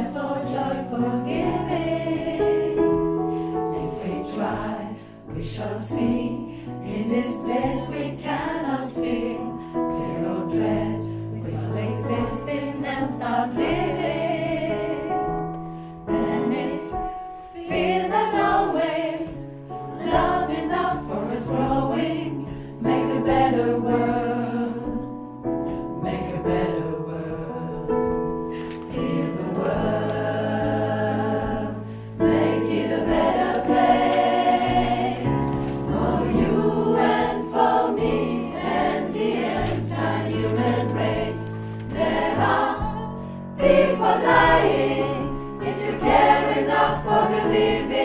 rest or joyful giving. If we try, we shall see. In this place we cannot feel fear or dread. We stop existing and start living. Then it feels that always love's enough for us growing. Make a better world. Make a better world. Heal the world. Make it a better place for you and for me and the entire human race. There are people dying. If you care enough for the living,